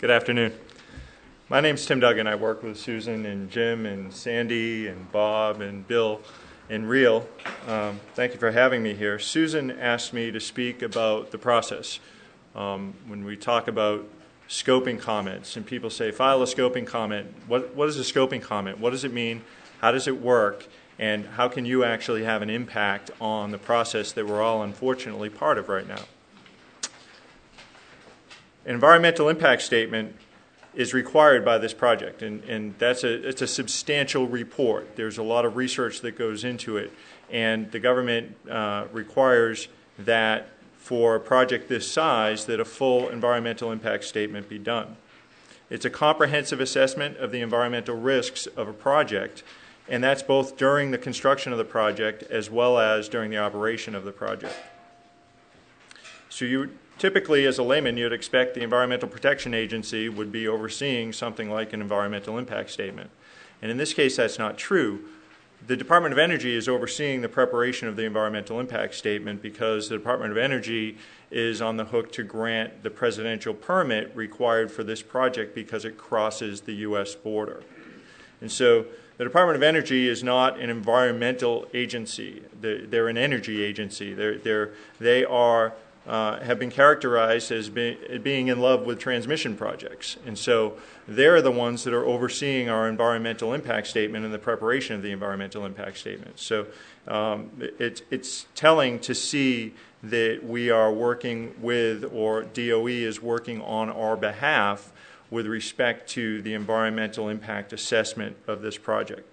Good afternoon. My name's Tim Duggan. I work with Susan and Jim and Sandy and Bob and Bill and Real. Thank you for having me here. Susan asked me to speak about the process. When we talk about scoping comments and people say, file a scoping comment, what is a scoping comment? What does it mean? How does it work? And how can you actually have an impact on the process that we're all unfortunately part of right now? An environmental impact statement is required by this project, and it's a substantial report. There's a lot of research that goes into it, and the government requires that for a project this size that a full environmental impact statement be done. It's a comprehensive assessment of the environmental risks of a project, and that's both during the construction of the project as well as during the operation of the project. So you typically, as a layman, you'd expect the Environmental Protection Agency would be overseeing something like an environmental impact statement. And in this case, that's not true. The Department of Energy is overseeing the preparation of the environmental impact statement because the Department of Energy is on the hook to grant the presidential permit required for this project because it crosses the U.S. border. And so the Department of Energy is not an environmental agency. They're an energy agency. They have been characterized as being in love with transmission projects. And so they're the ones that are overseeing our environmental impact statement and the preparation of the environmental impact statement. So it's telling to see that we are working with, or DOE is working on our behalf with respect to the environmental impact assessment of this project.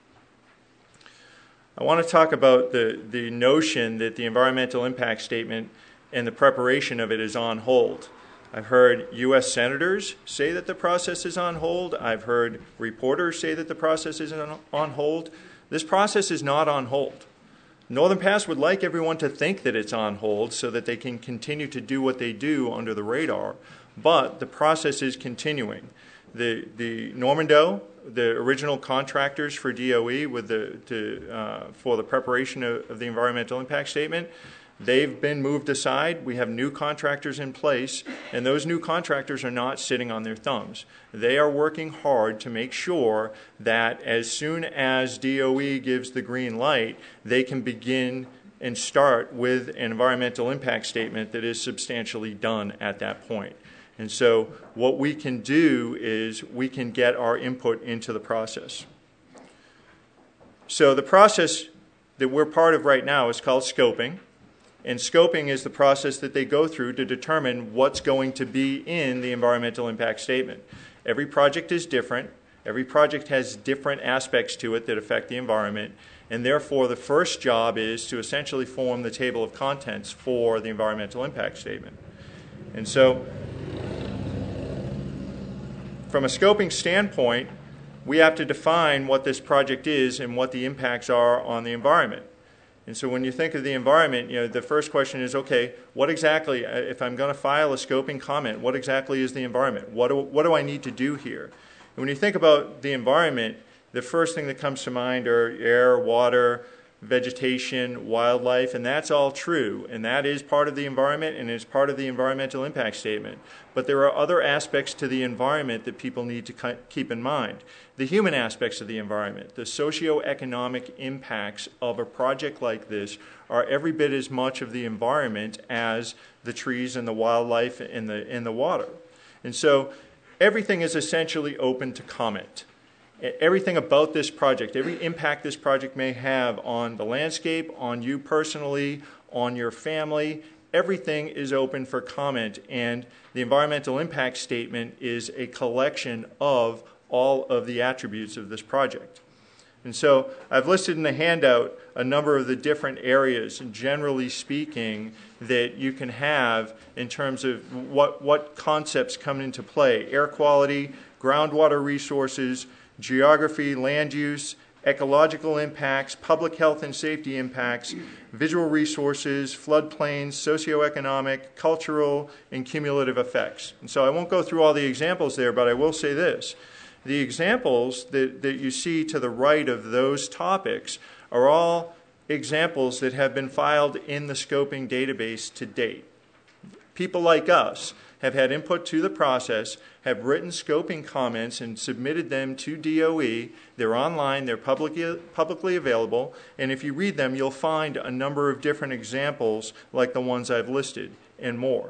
I want to talk about the notion that the environmental impact statement and the preparation of it is on hold. I've heard U.S. senators say that the process is on hold. I've heard reporters say that the process is on hold. This process is not on hold. Northern Pass would like everyone to think that it's on hold so that they can continue to do what they do under the radar, but the process is continuing. The Normando, the original contractors for DOE for the preparation of the environmental impact statement, they've been moved aside. We have new contractors in place, and those new contractors are not sitting on their thumbs. They are working hard to make sure that as soon as DOE gives the green light, they can begin and start with an environmental impact statement that is substantially done at that point. And so what we can do is we can get our input into the process. So the process that we're part of right now is called scoping. And scoping is the process that they go through to determine what's going to be in the environmental impact statement. Every project is different. Every project has different aspects to it that affect the environment. And therefore, the first job is to essentially form the table of contents for the environmental impact statement. And so, from a scoping standpoint, we have to define what this project is and what the impacts are on the environment. And so when you think of the environment, the first question is, okay, what exactly, if I'm going to file a scoping comment, what exactly is the environment? What do I need to do here? And when you think about the environment, the first thing that comes to mind are air, water, vegetation, wildlife, and that's all true. And that is part of the environment and is part of the environmental impact statement. But there are other aspects to the environment that people need to keep in mind. The human aspects of the environment, the socioeconomic impacts of a project like this are every bit as much of the environment as the trees and the wildlife and the water. And so everything is essentially open to comment. Everything about this project, every impact this project may have on the landscape, on you personally, on your family, everything is open for comment, and the environmental impact statement is a collection of all of the attributes of this project. And so I've listed in the handout a number of the different areas, generally speaking, that you can have in terms of what concepts come into play. Air quality, groundwater resources, geography, land use, ecological impacts, public health and safety impacts, visual resources, floodplains, socioeconomic, cultural, and cumulative effects. And so I won't go through all the examples there, but I will say this. The examples that you see to the right of those topics are all examples that have been filed in the scoping database to date. People like us have had input to the process, have written scoping comments and submitted them to DOE. They're online, they're publicly available, and if you read them, you'll find a number of different examples like the ones I've listed and more.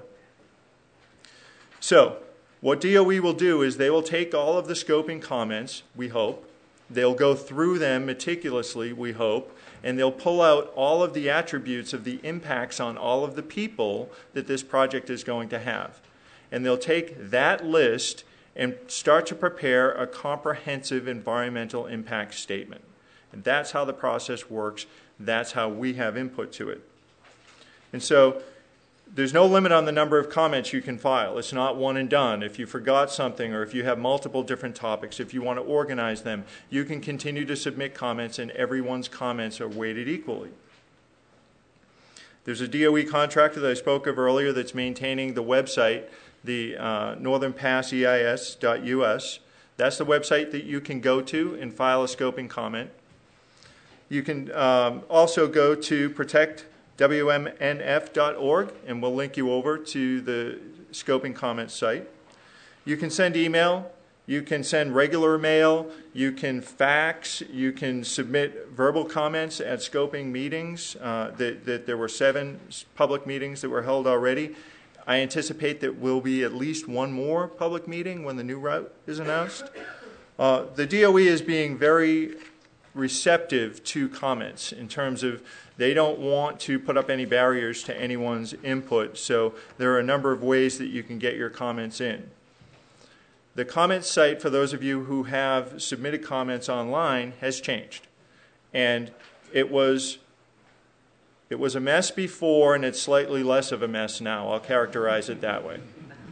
So, what DOE will do is they will take all of the scoping comments, we hope, they'll go through them meticulously, we hope, and they'll pull out all of the attributes of the impacts on all of the people that this project is going to have. And they'll take that list and start to prepare a comprehensive environmental impact statement. And that's how the process works. That's how we have input to it. And so there's no limit on the number of comments you can file. It's not one and done. If you forgot something or if you have multiple different topics, if you want to organize them, you can continue to submit comments and everyone's comments are weighted equally. There's a DOE contractor that I spoke of earlier that's maintaining the website, the northernpasseis.us. That's the website that you can go to and file a scoping comment. You can also go to protectwmnf.org, and we'll link you over to the scoping comments site. You can send email, you can send regular mail, you can fax, you can submit verbal comments at scoping meetings. That there were 7 public meetings that were held already. I anticipate that will be at least one more public meeting when the new route is announced. The DOE is being very receptive to comments in terms of they don't want to put up any barriers to anyone's input, so there are a number of ways that you can get your comments in. The comment site, for those of you who have submitted comments online, has changed. And it was a mess before, and it's slightly less of a mess now. I'll characterize it that way.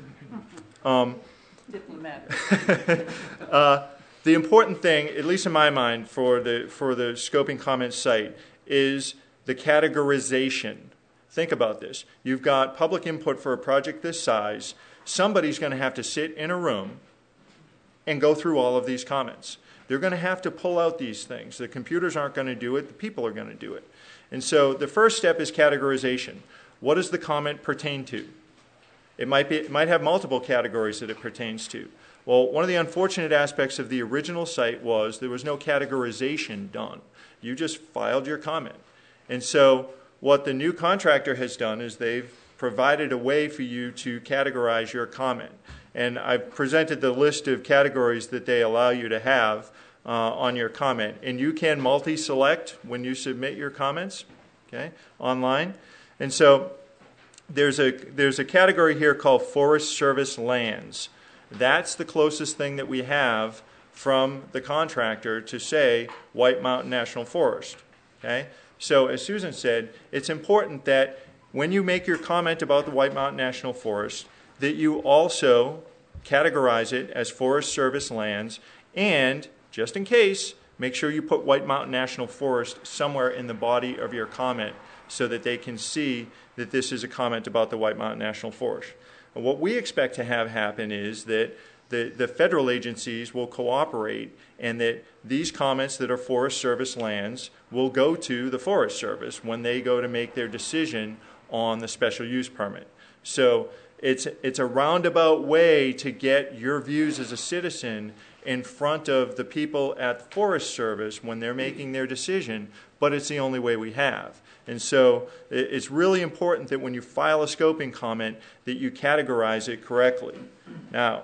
Diplomatic. The important thing, at least in my mind, for the scoping comments site is the categorization. Think about this. You've got public input for a project this size. Somebody's going to have to sit in a room and go through all of these comments. They're going to have to pull out these things. The computers aren't going to do it. The people are going to do it. And so the first step is categorization. What does the comment pertain to? It might have multiple categories that it pertains to. Well, one of the unfortunate aspects of the original site was there was no categorization done. You just filed your comment. And so what the new contractor has done is they've provided a way for you to categorize your comment. And I've presented the list of categories that they allow you to have on your comment. And you can multi-select when you submit your comments, okay, online. And so there's a category here called Forest Service lands. That's the closest thing that we have from the contractor to say White Mountain National Forest. Okay? So as Susan said, it's important that when you make your comment about the White Mountain National Forest, that you also categorize it as Forest Service lands, and just in case, make sure you put White Mountain National Forest somewhere in the body of your comment so that they can see that this is a comment about the White Mountain National Forest. And what we expect to have happen is that the federal agencies will cooperate and that these comments that are Forest Service lands will go to the Forest Service when they go to make their decision on the special use permit. So it's a roundabout way to get your views as a citizen in front of the people at the Forest Service when they're making their decision, but it's the only way we have. And so it's really important that when you file a scoping comment that you categorize it correctly. Now,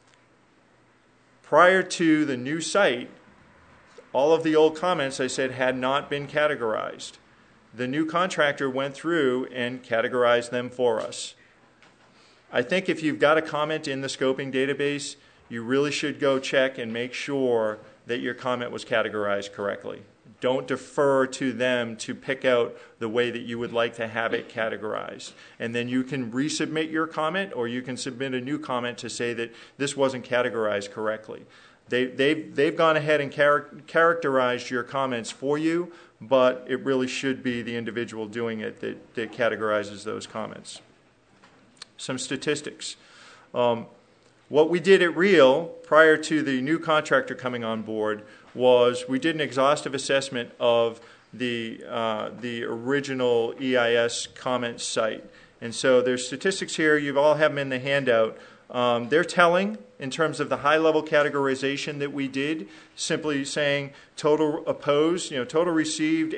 prior to the new site, all of the old comments I said had not been categorized. The new contractor went through and categorized them for us. I think if you've got a comment in the scoping database, you really should go check and make sure that your comment was categorized correctly. Don't defer to them to pick out the way that you would like to have it categorized. And then you can resubmit your comment, or you can submit a new comment to say that this wasn't categorized correctly. They've gone ahead and characterized your comments for you, but it really should be the individual doing it that categorizes those comments. Some statistics. What we did at REAL prior to the new contractor coming on board was we did an exhaustive assessment of the original EIS comment site. And so there's statistics here. You all have them in the handout. They're telling in terms of the high-level categorization that we did, simply saying total opposed, total received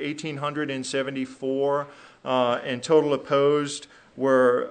1,874, and total opposed were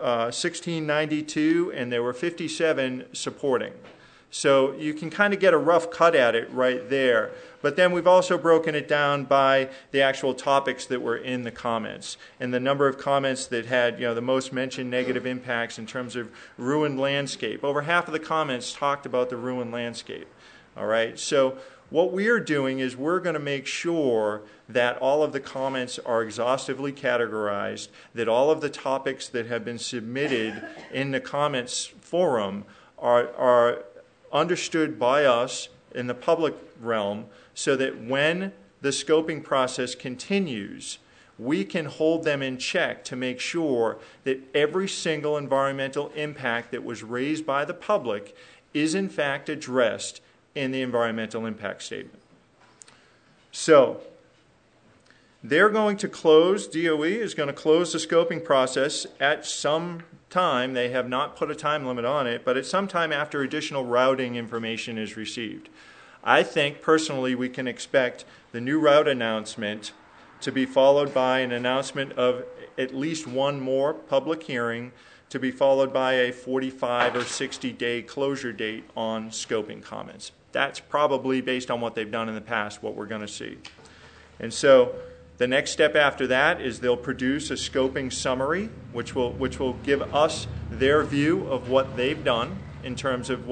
1,692, and there were 57 supporting. So you can kind of get a rough cut at it right there. But then we've also broken it down by the actual topics that were in the comments and the number of comments that had the most mentioned negative impacts in terms of ruined landscape. Over half of the comments talked about the ruined landscape. All right. So what we're doing is we're going to make sure that all of the comments are exhaustively categorized, that all of the topics that have been submitted in the comments forum are understood by us in the public realm, so that when the scoping process continues, we can hold them in check to make sure that every single environmental impact that was raised by the public is in fact addressed in the environmental impact statement. So they're going to close, DOE is going to close the scoping process at some time. They have not put a time limit on it, but at some time after additional routing information is received. I think personally we can expect the new route announcement to be followed by an announcement of at least one more public hearing, to be followed by a 45 or 60-day closure date on scoping comments. That's probably, based on what they've done in the past, what we're going to see. And so the next step after that is they'll produce a scoping summary, which will give us their view of what they've done in terms of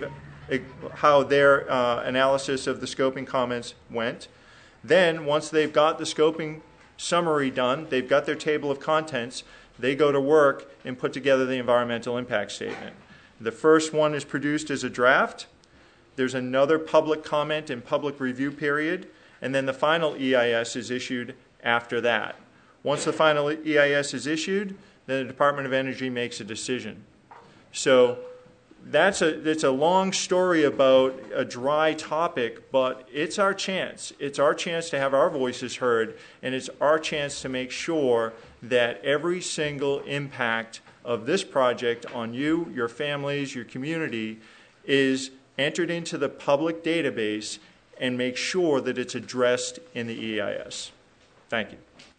how their analysis of the scoping comments went. Then, once they've got the scoping summary done, they've got their table of contents, they go to work and put together the environmental impact statement. The first one is produced as a draft. There's another public comment and public review period, and then the final EIS is issued after that. Once the final EIS is issued, then the Department of Energy makes a decision. So it's a long story about a dry topic, but it's our chance. It's our chance to have our voices heard, and it's our chance to make sure that every single impact of this project on you, your families, your community is entered into the public database and make sure that it's addressed in the EIS. Thank you.